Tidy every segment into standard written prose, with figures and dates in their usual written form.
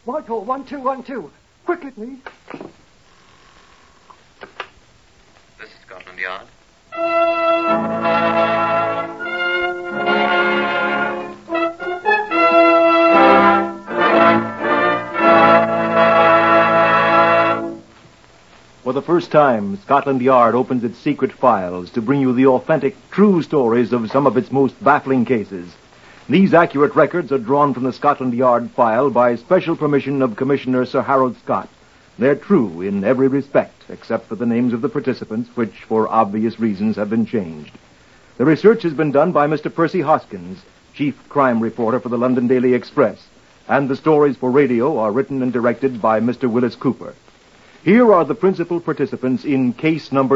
Whitehall, 1212. Quickly, please. This is Scotland Yard. For the first time, Scotland Yard opens its secret files to bring you the authentic, true stories of some of its most baffling cases. These accurate records are drawn from the Scotland Yard file by special permission of Commissioner Sir Harold Scott. They're true in every respect, except for the names of the participants, which, for obvious reasons, have been changed. The research has been done by Mr. Percy Hoskins, chief crime reporter for the London Daily Express, and the stories for radio are written and directed by Mr. Willis Cooper. Here are the principal participants in case number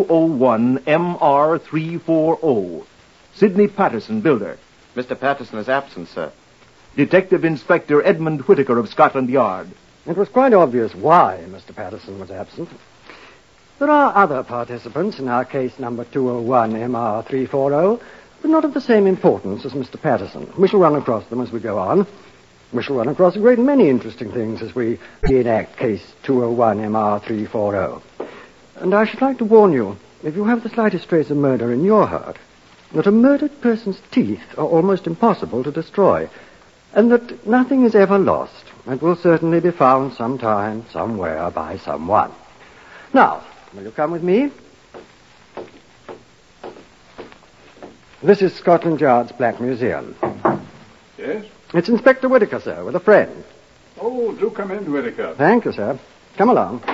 201MR340. Sidney Patterson, builder. Mr. Patterson is absent, sir. Detective Inspector Edmund Whittaker of Scotland Yard. It was quite obvious why Mr. Patterson was absent. There are other participants in our case number 201MR340, but not of the same importance as Mr. Patterson. We shall run across them as we go on. We shall run across a great many interesting things as we enact case 201MR340. And I should like to warn you, if you have the slightest trace of murder in your heart, that a murdered person's teeth are almost impossible to destroy, and that nothing is ever lost, and will certainly be found sometime, somewhere, by someone. Now, will you come with me? This is Scotland Yard's Black Museum. Yes? It's Inspector Whittaker, sir, with a friend. Oh, do come in, Whittaker. Thank you, sir. Come along.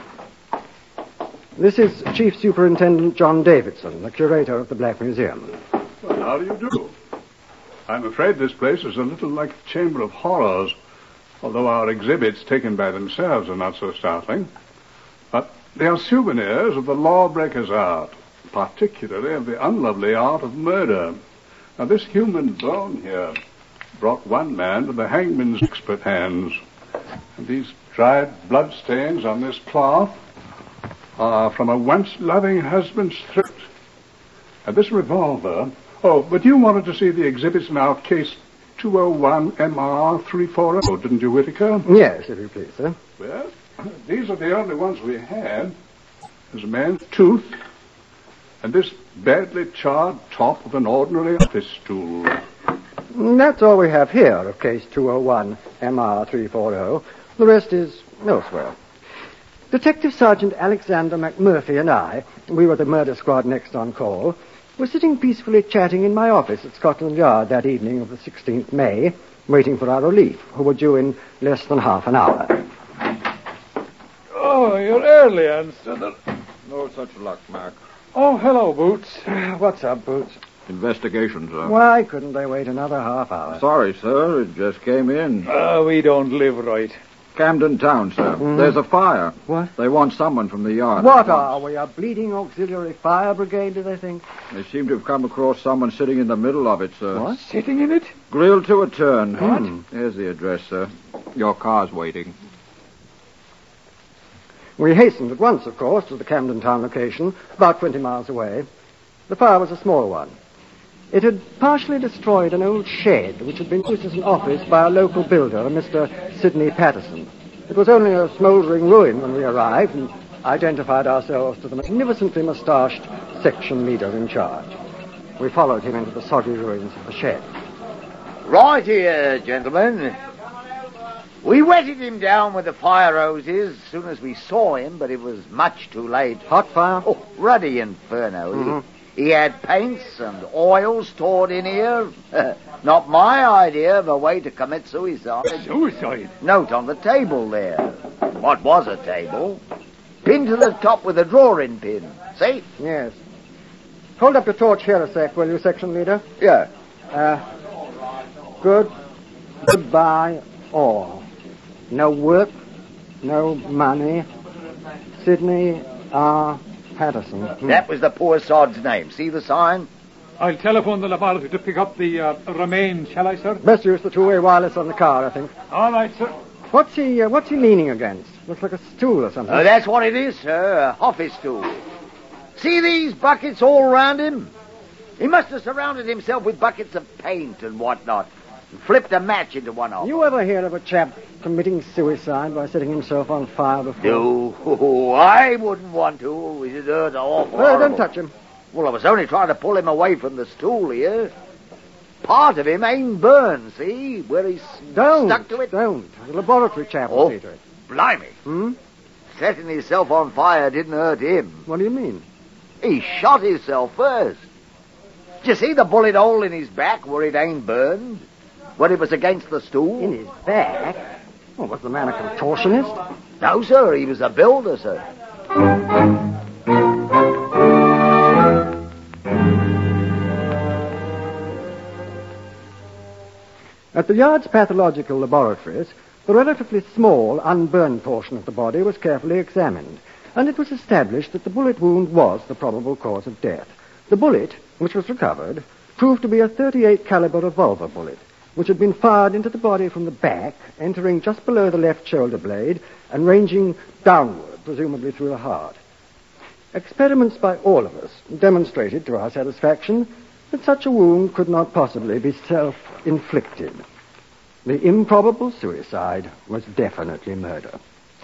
This is Chief Superintendent John Davidson, the curator of the Black Museum. Well, how do you do? I'm afraid this place is a little like a chamber of horrors, although our exhibits taken by themselves are not so startling. But they are souvenirs of the lawbreaker's art, particularly of the unlovely art of murder. Now, this human bone here brought one man to the hangman's expert hands. And these dried bloodstains on this cloth are from a once-loving husband's throat. And this revolver... Oh, but you wanted to see the exhibits in our case 201MR340, didn't you, Whittaker? Yes, if you please, sir. Well, these are the only ones we had. There's a man's tooth, and this badly charred top of an ordinary office stool. That's all we have here of case 201MR340. The rest is elsewhere. Detective Sergeant Alexander McMurphy and I, we were the murder squad next on call, were sitting peacefully chatting in my office at Scotland Yard that evening of the 16th May, waiting for our relief, who were due in less than half an hour. Oh, you're early, Anstruther. No such luck, Mac. Oh, hello, Boots. What's up, Boots? Investigation, sir. Why couldn't they wait another half hour? Sorry, sir. It just came in. We don't live right. Camden Town, sir. There's a fire. What? They want someone from the yard. What are we, a bleeding auxiliary fire brigade, do they think? They seem to have come across someone sitting in the middle of it, sir. What? Sitting in it? Grilled to a turn. What? Here's the address, sir. Your car's waiting. We hastened at once, of course, to the Camden Town location, about 20 miles away. The fire was a small one. It had partially destroyed an old shed which had been used as an office by a local builder, Mr. Sidney Patterson. It was only a smouldering ruin when we arrived and identified ourselves to the magnificently moustached section leader in charge. We followed him into the soggy ruins of the shed. Right here, gentlemen. We wetted him down with the fire hoses as soon as we saw him, but it was much too late. Hot fire? Oh, ruddy inferno. He had paints and oil stored in here. Not my idea of a way to commit suicide. Suicide? Note on the table there. What was a table? Pinned to the top with a drawing pin. See? Yes. Hold up your torch here a sec, will you, section leader? Yeah. Goodbye, all. No work, no money. Sidney R. Patterson. That was the poor sod's name. See the sign? I'll telephone the laboratory to pick up the remains, shall I, sir? Best use the two-way wireless on the car, I think. All right, sir. What's he leaning against? Looks like a stool or something. That's what it is, sir. A office stool. See these buckets all round him? He must have surrounded himself with buckets of paint and whatnot. and flipped a match into one of them. You ever hear of a chap committing suicide by setting himself on fire before? No, I wouldn't want to. It'd hurt awful. Well, horrible. don't touch him. Well, I was only trying to pull him away from the stool here. Part of him ain't burned, see? Where he's stuck to it. Don't. The laboratory chap will see to it. Blimey. Hmm? Setting himself on fire didn't hurt him. What do you mean? He shot himself first. Did you see the bullet hole in his back where it ain't burned? When it was against the stool? In his back? Well, was the man a contortionist? No, sir. He was a builder, sir. At the Yard's pathological laboratories, the relatively small, unburned portion of the body was carefully examined, and it was established that the bullet wound was the probable cause of death. The bullet, which was recovered, proved to be a .38 caliber revolver bullet, which had been fired into the body from the back, entering just below the left shoulder blade and ranging downward, presumably through the heart. Experiments by all of us demonstrated to our satisfaction that such a wound could not possibly be self-inflicted. The improbable suicide was definitely murder.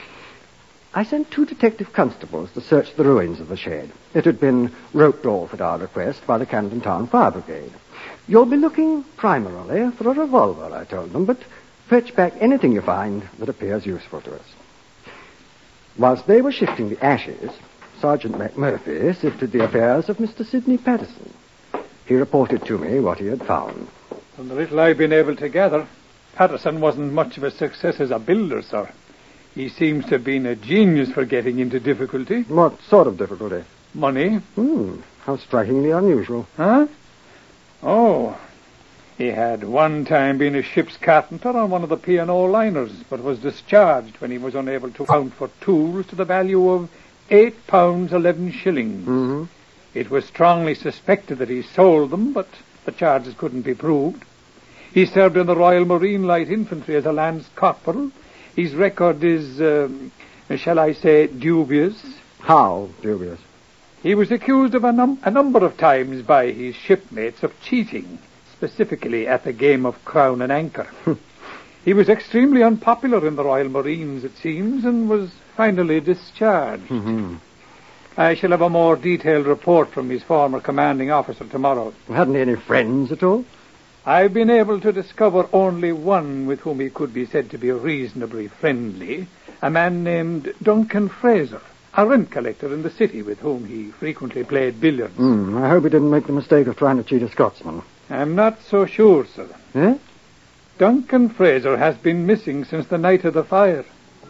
I sent 2 detective constables to search the ruins of the shed. It had been roped off at our request by the Camden Town Fire Brigade. You'll be looking primarily for a revolver, I told them, but fetch back anything you find that appears useful to us. Whilst they were shifting the ashes, Sergeant McMurphy sifted the affairs of Mr. Sidney Patterson. He reported to me what he had found. From the little I've been able to gather, Patterson wasn't much of a success as a builder, sir. He seems to have been a genius for getting into difficulty. What sort of difficulty? Money. How strikingly unusual. Huh? Oh. He had one time been a ship's carpenter on one of the P&O liners, but was discharged when he was unable to account for tools to the value of £8 11 shillings. Mm-hmm. It was strongly suspected that he sold them, but the charges couldn't be proved. He served in the Royal Marine Light Infantry as a Lance Corporal. His record is, shall I say, dubious. How dubious? He was accused of a number of times by his shipmates of cheating, specifically at the game of Crown and Anchor. He was extremely unpopular in the Royal Marines, it seems, and was finally discharged. Mm-hmm. I shall have a more detailed report from his former commanding officer tomorrow. Hadn't he any friends at all? I've been able to discover only one with whom he could be said to be reasonably friendly, a man named Duncan Fraser, a rent collector in the city with whom he frequently played billiards. I hope he didn't make the mistake of trying to cheat a Scotsman. I'm not so sure, sir. Eh? Duncan Fraser has been missing since the night of the fire.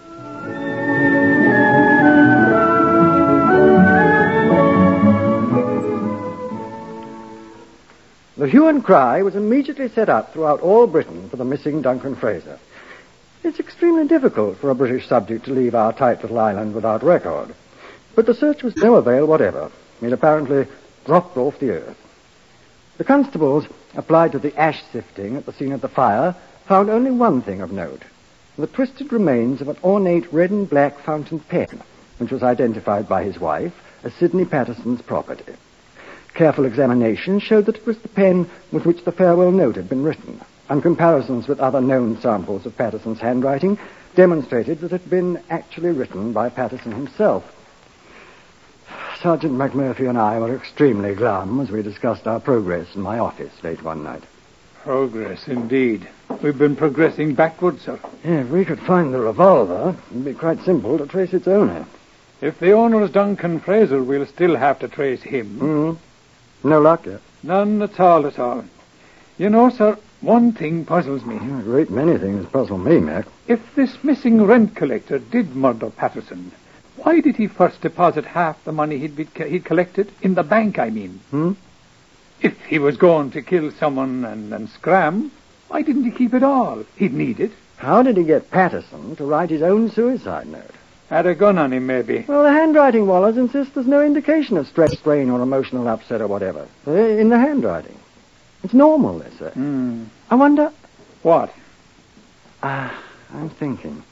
The hue and cry was immediately set up throughout all Britain for the missing Duncan Fraser. It's extremely difficult for a British subject to leave our tight little island without record. But the search was no avail whatever. It apparently dropped off the earth. The constables, applied to the ash sifting at the scene of the fire, found only one thing of note: the twisted remains of an ornate red and black fountain pen, which was identified by his wife as Sidney Patterson's property. Careful examination showed that it was the pen with which the farewell note had been written, and comparisons with other known samples of Patterson's handwriting demonstrated that it had been actually written by Patterson himself. Sergeant McMurphy and I were extremely glum as we discussed our progress in my office late one night. Progress, indeed. We've been progressing backwards, sir. If we could find the revolver, it'd be quite simple to trace its owner. If the owner is Duncan Fraser, we'll still have to trace him. No luck yet. None at all, at all. You know, sir, one thing puzzles me. A great many things puzzle me, Mac. If this missing rent collector did murder Patterson, why did he first deposit half the money he'd collected? In the bank, I mean. If he was going to kill someone and scram, why didn't he keep it all? He'd need it. How did he get Patterson to write his own suicide note? Had a gun on him, maybe. Well, the handwriting wallahs insist there's no indication of stress, strain, or emotional upset or whatever in the handwriting. It's normal, they say. I wonder... What? I'm thinking.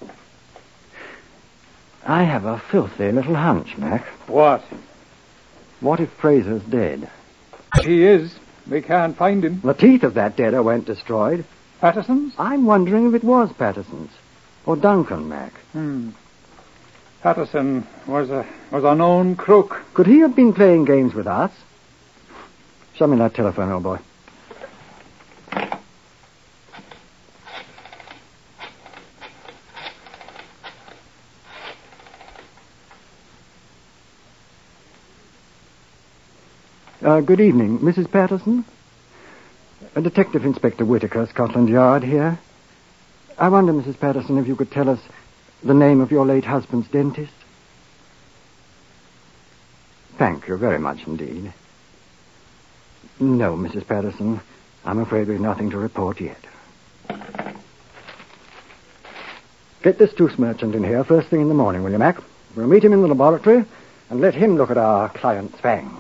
I have a filthy little hunch, Mac. What? What if Fraser's dead? He is. We can't find him. The teeth of that deader weren't destroyed. Patterson's? I'm wondering if it was Patterson's. Or Duncan, Mac. Patterson was a known crook. Could he have been playing games with us? Show me that telephone, old boy. Good evening, Mrs. Patterson. Detective Inspector Whitaker, Scotland Yard here. I wonder, Mrs. Patterson, if you could tell us the name of your late husband's dentist? Thank you very much indeed. No, Mrs. Patterson, I'm afraid we've nothing to report yet. Get this tooth merchant in here first thing in the morning, will you, Mac? We'll meet him in the laboratory and let him look at our client's fangs.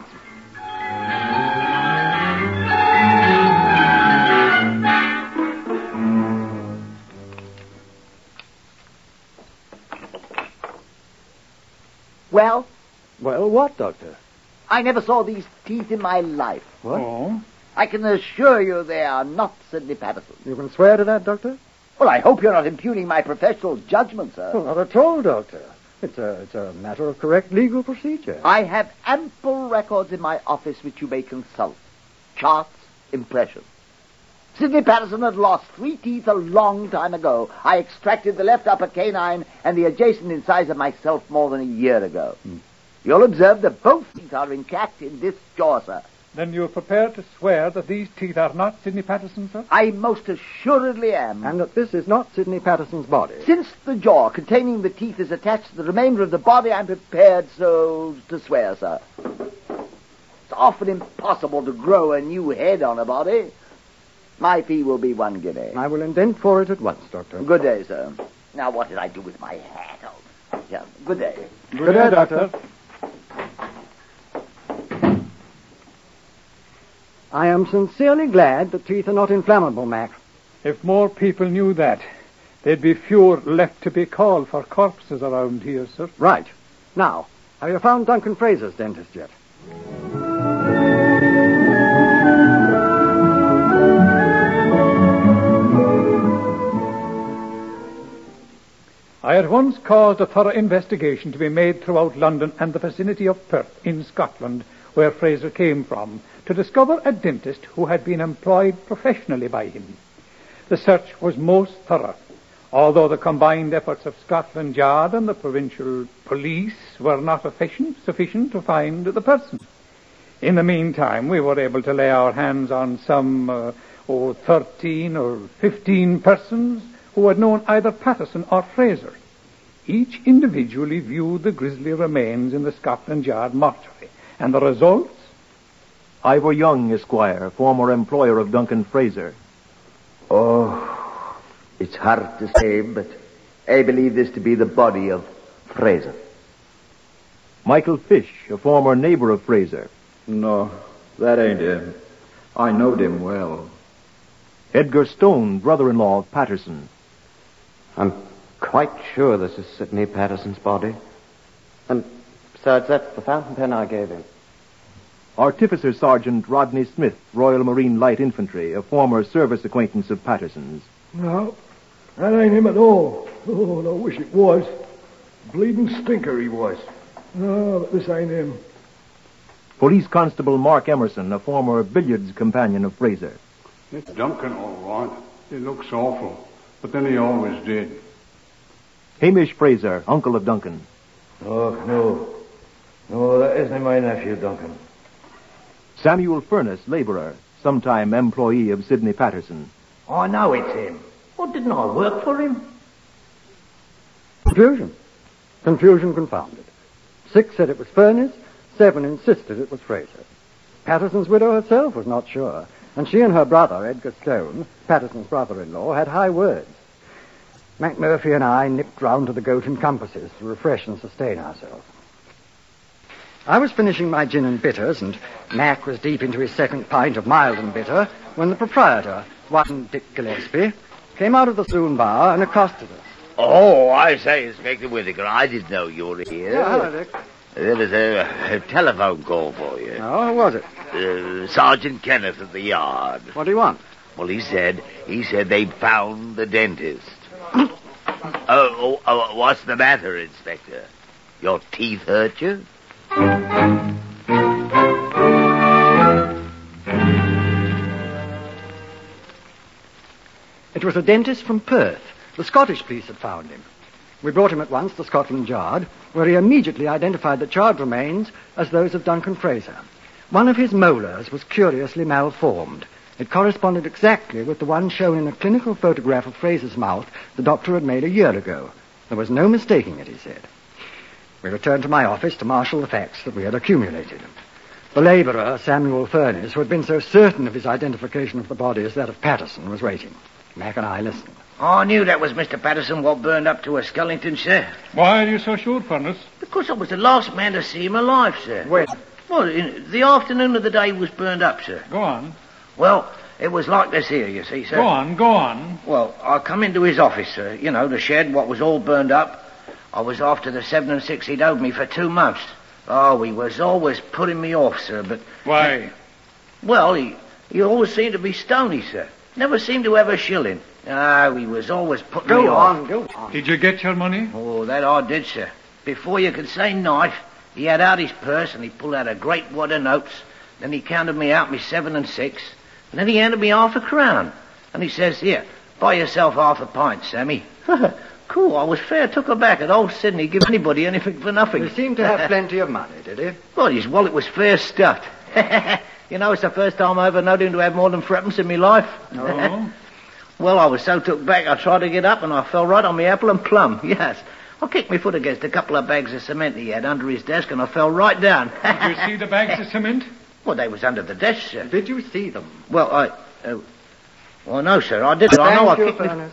Well? Well, what, Doctor? I never saw these teeth in my life. What? Oh? I can assure you they are not Sidney Patterson. You can swear to that, Doctor? Well, I hope you're not impugning my professional judgment, sir. Well, not at all, Doctor. It's a matter of correct legal procedure. I have ample records in my office which you may consult. Charts, impressions. Sidney Patterson had lost 3 teeth a long time ago. I extracted the left upper canine and the adjacent incisor myself more than a year ago. You'll observe that both teeth are intact in this jaw, sir. Then you're prepared to swear that these teeth are not Sidney Patterson, sir? I most assuredly am. And that this is not Sidney Patterson's body. Since the jaw containing the teeth is attached to the remainder of the body, I'm prepared so to swear, sir. It's often impossible to grow a new head on a body. My fee will be 1 guinea. I will indent for it at once, Doctor. Good day, sir. Now, what did I do with my hat? Oh, yeah, good day. Good day, Doctor. I am sincerely glad that teeth are not inflammable, Mac. If more people knew that, there'd be fewer left to be called for corpses around here, sir. Right. Now, have you found Duncan Fraser's dentist yet? I at once caused a thorough investigation to be made throughout London and the vicinity of Perth in Scotland, where Fraser came from, to discover a dentist who had been employed professionally by him. The search was most thorough, although the combined efforts of Scotland Yard and the provincial police were not sufficient to find the person. In the meantime, we were able to lay our hands on some 13 or 15 persons who had known either Patterson or Fraser. Each individually viewed the grisly remains in the Scotland Yard mortuary, and the results? Ivor Young, Esquire, former employer of Duncan Fraser. Oh, it's hard to say, but I believe this to be the body of Fraser. Michael Fish, a former neighbor of Fraser. No, that ain't him. I knowed him well. Edgar Stone, brother-in-law of Patterson. I'm quite sure this is Sidney Patterson's body. And besides, that's the fountain pen I gave him. Artificer Sergeant Rodney Smith, Royal Marine Light Infantry, a former service acquaintance of Patterson's. No, that ain't him at all. Oh, I wish it was. Bleeding stinker he was. No, but this ain't him. Police Constable Mark Emerson, a former billiards companion of Fraser. It's Duncan, all right. He looks awful, but then he always did. Hamish Fraser, uncle of Duncan. Oh, no. No, that isn't my nephew, Duncan. Samuel Furness, labourer, sometime employee of Sidney Patterson. I know it's him. Well, didn't I work for him? Confusion. Confusion confounded. 6 said it was Furness, 7 insisted it was Fraser. Patterson's widow herself was not sure, and she and her brother, Edgar Stone, Patterson's brother-in-law, had high words. McMurphy and I nipped round to the Goat and Compasses to refresh and sustain ourselves. I was finishing my gin and bitters, and Mac was deep into his second pint of mild and bitter, when the proprietor, one Dick Gillespie, came out of the saloon bar and accosted us. Oh, I say, Inspector Whitaker, I didn't know you were here. Yeah, hello, Dick. There was a telephone call for you. Oh, who was it? Sergeant Kenneth at the yard. What do you want? Well, he said they'd found the dentist. What's the matter, Inspector? Your teeth hurt you? It was a dentist from Perth. The Scottish police had found him. We brought him at once to Scotland Yard, where he immediately identified the charred remains as those of Duncan Fraser. One of his molars was curiously malformed. It corresponded exactly with the one shown in a clinical photograph of Fraser's mouth the doctor had made a year ago. There was no mistaking it, he said. We returned to my office to marshal the facts that we had accumulated. The labourer, Samuel Furniss, who had been so certain of his identification of the body as that of Patterson, was waiting. Mac and I listened. I knew that was Mr. Patterson what burned up to Skellington, sir. Why are you so sure, Furniss? Because I was the last man to see him alive, sir. When? Well, in the afternoon of the day he was burned up, sir. Go on. Well, it was like this here, you see, sir. Go on. Well, I come into his office, sir. You know, the shed, what was all burned up. I was after the 7 and 6 he'd owed me for 2 months. Oh, he was always putting me off, sir, but... Why? Well, he always seemed to be stony, sir. Never seemed to have a shilling. Ah, he was always putting me off. Go on. Did you get your money? Oh, that I did, sir. Before you could say knife, he had out his purse and he pulled out a great wad of notes. Then he counted me out me 7 and 6. And then he handed me half a crown. And he says, here, buy yourself half a pint, Sammy. Cool, I was fair took aback at old Sydney give anybody anything for nothing. He seemed to have plenty of money, did he? Well, his wallet was fair stuffed. You know, it's the first time I ever known him to have more than threepence in my life. Oh? Well, I was so took back, I tried to get up and I fell right on my apple and plum, yes. I kicked my foot against a couple of bags of cement he had under his desk and I fell right down. Did you see the bags of cement? Well, they was under the desk, sir. Did you see them? Well, well, no, sir, I didn't. I know I kicked Furniss.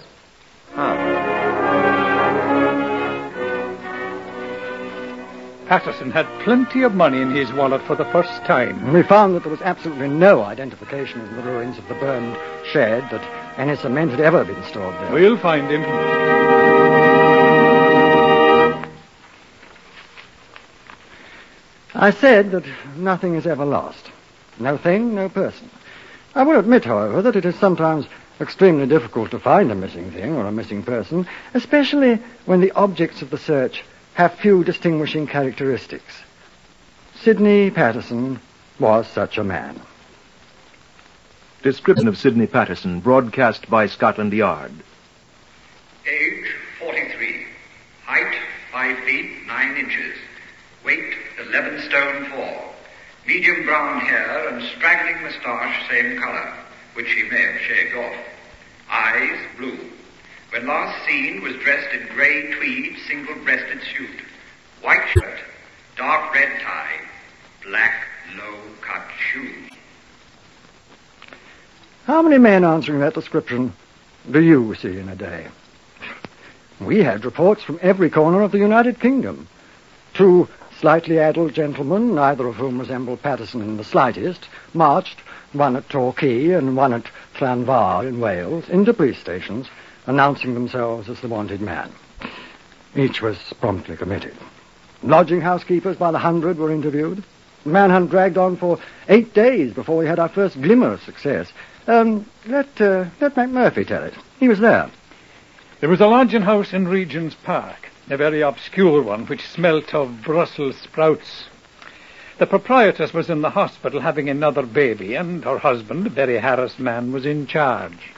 Patterson had plenty of money in his wallet for the first time. We found that there was absolutely no identification in the ruins of the burned shed that any cement had ever been stored there. We'll find him. I said that nothing is ever lost. No thing, no person. I will admit, however, that it is sometimes extremely difficult to find a missing thing or a missing person, especially when the objects of the search have few distinguishing characteristics. Sidney Patterson was such a man. Description of Sidney Patterson, broadcast by Scotland Yard. Age 43. Height 5 feet 9 inches. Weight 11 stone 4. Medium brown hair and straggling moustache same color, which he may have shaved off. Eyes blue. When last seen was dressed in grey tweed single-breasted suit. White shirt, dark red tie, black low-cut shoes. How many men answering that description do you see in a day? We had reports from every corner of the United Kingdom. 2 slightly adult gentlemen, neither of whom resembled Patterson in the slightest, marched, one at Torquay and one at Llanfair in Wales, into police stations, announcing themselves as the wanted man. Each was promptly committed. Lodging house keepers by the 100 were interviewed. The manhunt dragged on for 8 days before we had our first glimmer of success. Let McMurphy tell it. He was there. There was a lodging house in Regent's Park, a very obscure one which smelt of Brussels sprouts. The proprietress was in the hospital having another baby, and her husband, a very harassed man, was in charge.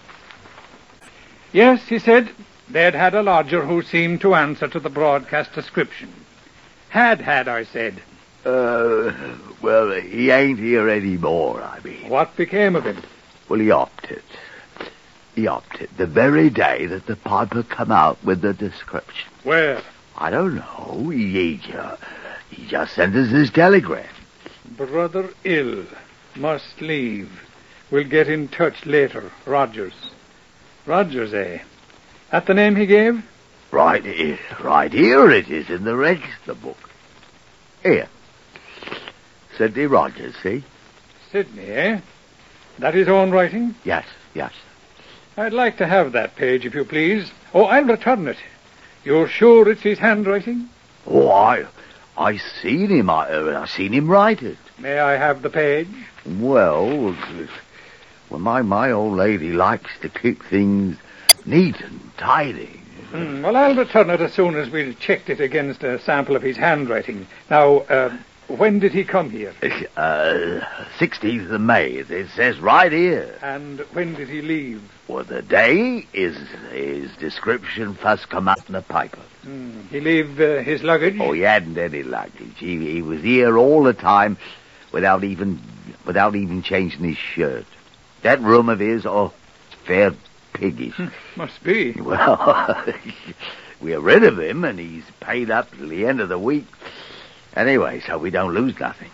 Yes, he said, they'd had a lodger who seemed to answer to the broadcast description. Had, I said. Well, he ain't here anymore, I mean. What became of him? Well, he opted. The very day that the piper come out with the description. Where? I don't know. He just sent us his telegram. Brother ill. Must leave. We'll get in touch later. Rogers. Rogers, eh? That the name he gave? Right here it is in the register book. Here. Sidney Rogers, see? Sidney, eh? That his own writing? Yes. I'd like to have that page, if you please. Oh, I'll return it. You're sure it's his handwriting? Oh, I seen him. I seen him write it. May I have the page? Well, Well, my old lady likes to keep things neat and tidy. Well, I'll return it as soon as we've checked it against a sample of his handwriting. Now, when did he come here? 16th of May. It says right here. And when did he leave? Well, the day his description first come out in the paper. He leave his luggage? Oh, he hadn't any luggage. He was here all the time without even changing his shirt. That room of his, it's fair piggish. Must be. Well, we're rid of him, and he's paid up till the end of the week. Anyway, so we don't lose nothing.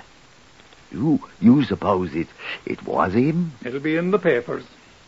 You suppose it was him? It'll be in the papers.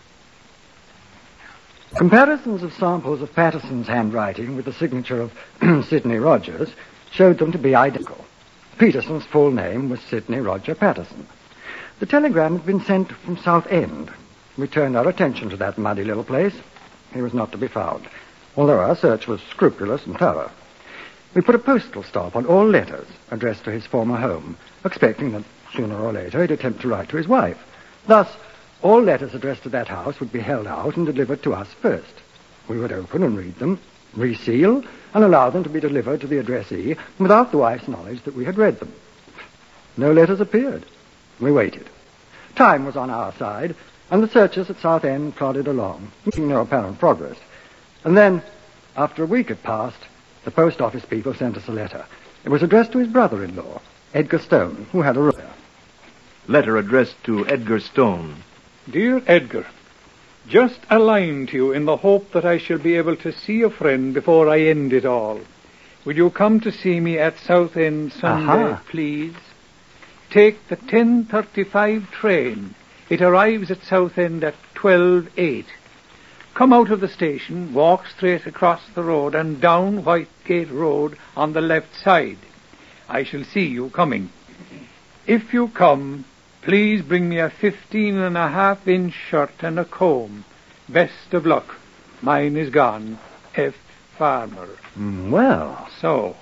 Comparisons of samples of Patterson's handwriting with the signature of Sidney Rogers showed them to be identical. Peterson's full name was Sidney Roger Patterson. The telegram had been sent from Southend. We turned our attention to that muddy little place. He was not to be found, although our search was scrupulous and thorough. We put a postal stop on all letters addressed to his former home, expecting that sooner or later he'd attempt to write to his wife. Thus, all letters addressed to that house would be held out and delivered to us first. We would open and read them, reseal, and allow them to be delivered to the addressee without the wife's knowledge that we had read them. No letters appeared. We waited. Time was on our side, and the searchers at Southend plodded along, making no apparent progress. And then, after a week had passed, the post office people sent us a letter. It was addressed to his brother-in-law, Edgar Stone, who had a room. Letter addressed to Edgar Stone. Dear Edgar, just a line to you in the hope that I shall be able to see a friend before I end it all. Will you come to see me at Southend Sunday, please? Take the 10:35 train. It arrives at Southend at 12:08. Come out of the station, walk straight across the road and down Whitegate Road on the left side. I shall see you coming. If you come, please bring me a 15.5-inch shirt and a comb. Best of luck. Mine is gone. F. Farmer. Well. So.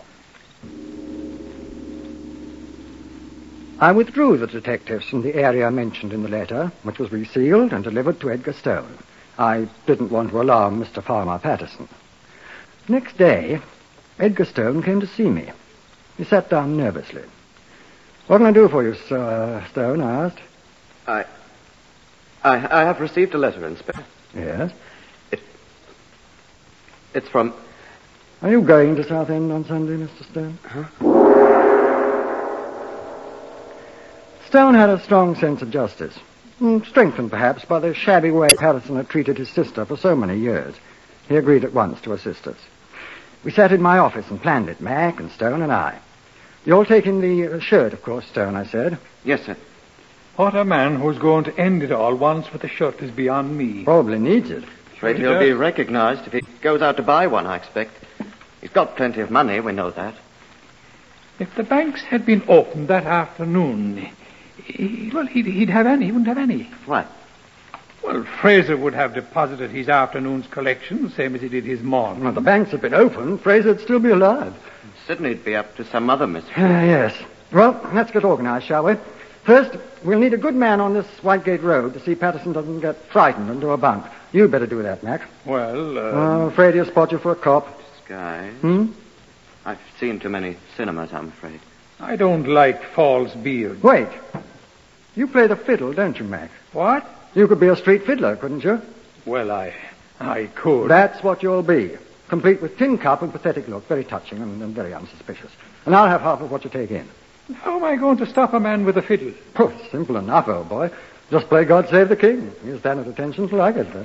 I withdrew the detectives from the area mentioned in the letter, which was resealed and delivered to Edgar Stone. I didn't want to alarm Mr. Farmer Patterson. Next day, Edgar Stone came to see me. He sat down nervously. What can I do for you, Sir Stone? I asked. I have received a letter, Inspector. Yes? It's from... Are you going to Southend on Sunday, Mr. Stone? Huh? Stone had a strong sense of justice, strengthened perhaps by the shabby way Patterson had treated his sister for so many years. He agreed at once to assist us. We sat in my office and planned it, Mac and Stone and I. You'll take in the shirt, of course, Stone, I said. Yes, sir. What a man who's going to end it all once with a shirt is beyond me. Probably needs it. Afraid he'll be recognized if he goes out to buy one, I expect. He's got plenty of money, we know that. If the banks had been opened that afternoon, he wouldn't have any. What? Well, Fraser would have deposited his afternoon's collection, same as he did his morning. Well, the banks had been open, Fraser'd still be alive. Sidney'd be up to some other mystery. Yes. Well, let's get organized, shall we? First, we'll need a good man on this Whitegate Road to see Patterson doesn't get frightened into a bunk. You'd better do that, Mac. Well, I'm afraid he'll spot you for a cop. Disguise? Hmm? I've seen too many cinemas, I'm afraid. I don't like false beards. Wait. You play the fiddle, don't you, Mac? What? You could be a street fiddler, couldn't you? Well, I could. That's what you'll be. Complete with tin cup and pathetic look. Very touching and very unsuspicious. And I'll have half of what you take in. How am I going to stop a man with a fiddle? Oh, simple enough, old boy. Just play God Save the King. He'll stand at attention till I get there.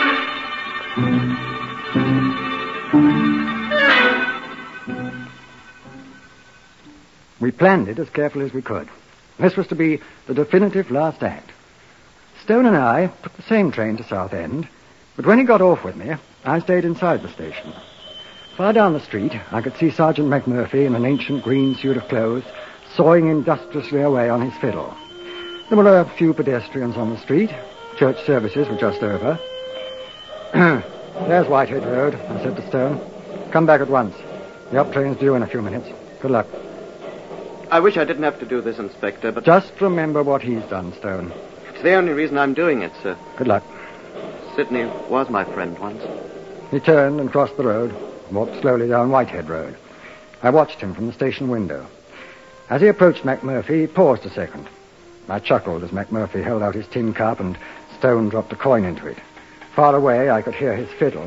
We planned it as carefully as we could. This was to be the definitive last act. Stone and I took the same train to Southend, but when he got off with me, I stayed inside the station. Far down the street, I could see Sergeant McMurphy in an ancient green suit of clothes, sawing industriously away on his fiddle. There were a few pedestrians on the street. Church services were just over. There's Whitehead Road, I said to Stone. Come back at once. The up train's due in a few minutes. Good luck. I wish I didn't have to do this, Inspector, but... Just remember what he's done, Stone. the only reason I'm doing it, sir. Good luck. Sidney was my friend once. He turned and crossed the road, walked slowly down Whitehead Road. I watched him from the station window. As he approached McMurphy, he paused a second. I chuckled as McMurphy held out his tin cup and Stone dropped a coin into it. Far away, I could hear his fiddle.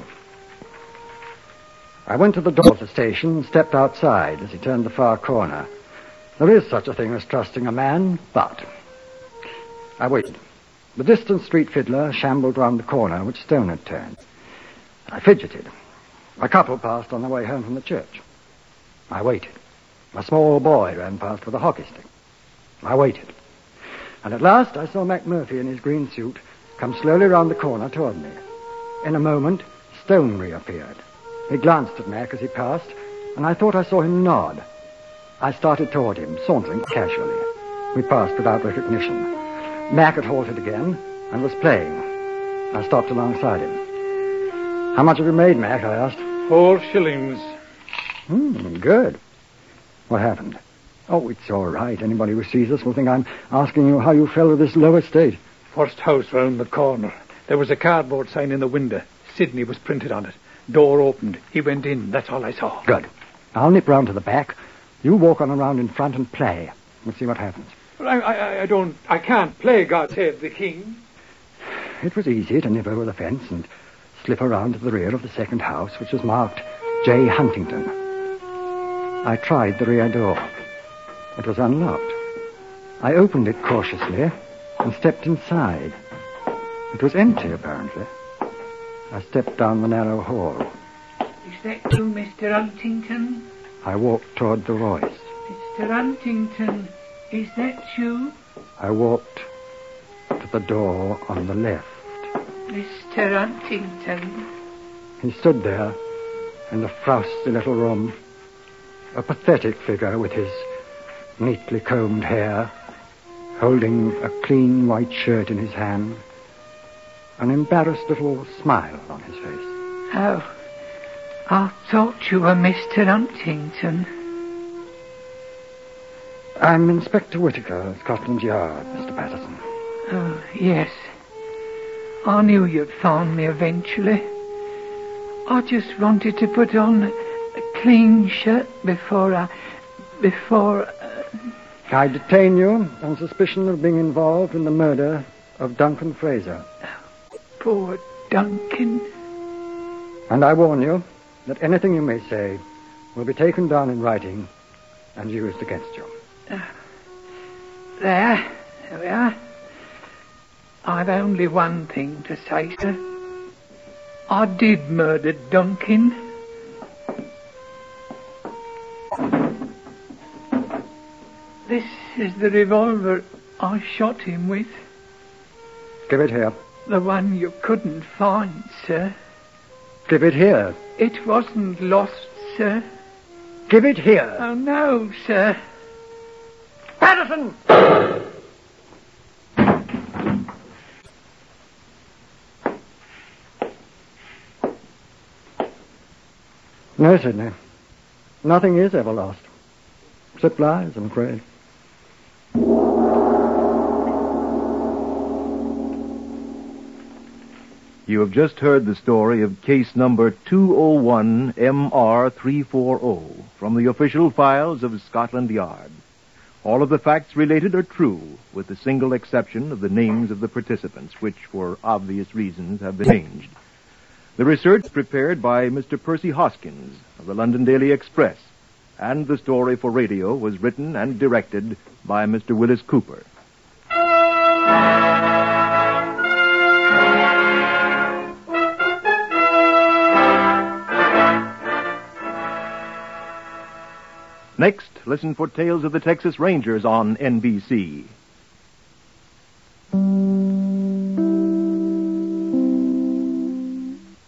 I went to the door of the station and stepped outside as he turned the far corner. There is such a thing as trusting a man, but... I waited. The distant street fiddler shambled round the corner which Stone had turned. I fidgeted. A couple passed on their way home from the church. I waited. A small boy ran past with a hockey stick. I waited. And at last I saw McMurphy in his green suit come slowly round the corner toward me. In a moment, Stone reappeared. He glanced at Mac as he passed, and I thought I saw him nod. I started toward him, sauntering casually. We passed without recognition. Mac had halted again and was playing. I stopped alongside him. How much have you made, Mac? I asked. 4 shillings. Good. What happened? Oh, it's all right. Anybody who sees us will think I'm asking you how you fell to this low estate. First house round the corner. There was a cardboard sign in the window. Sidney was printed on it. Door opened. He went in. That's all I saw. Good. I'll nip round to the back. You walk on around in front and play. We'll see what happens. But I can't play God Save the King. It was easy to nip over the fence and slip around to the rear of the second house, which was marked J. Huntington. I tried the rear door. It was unlocked. I opened it cautiously and stepped inside. It was empty, apparently. I stepped down the narrow hall. Is that you, Mr. Huntington? I walked toward the voice. Mr. Huntington, is that you? I walked to the door on the left. Mr. Huntington. He stood there in the frosty little room, a pathetic figure with his neatly combed hair, holding a clean white shirt in his hand, an embarrassed little smile on his face. Oh, I thought you were Mr. Huntington. I'm Inspector Whittaker of Scotland Yard, Mr. Patterson. Oh, yes. I knew you'd find me eventually. I just wanted to put on a clean shirt before I detain you on suspicion of being involved in the murder of Duncan Fraser. Poor Duncan. And I warn you that anything you may say will be taken down in writing and used against you. There we are. I've only one thing to say, sir. I did murder Duncan. This is the revolver I shot him with. Give it here. The one you couldn't find, sir. Give it here. It wasn't lost, sir. Give it here. Oh, no, sir. Patterson! No, Sidney. Nothing is ever lost. Except lies, I'm afraid. You have just heard the story of case number 201 MR340 from the official files of Scotland Yard. All of the facts related are true, with the single exception of the names of the participants, which, for obvious reasons, have been changed. The research prepared by Mr. Percy Hoskins of the London Daily Express, and the story for radio was written and directed by Mr. Willis Cooper. Next, listen for Tales of the Texas Rangers on NBC.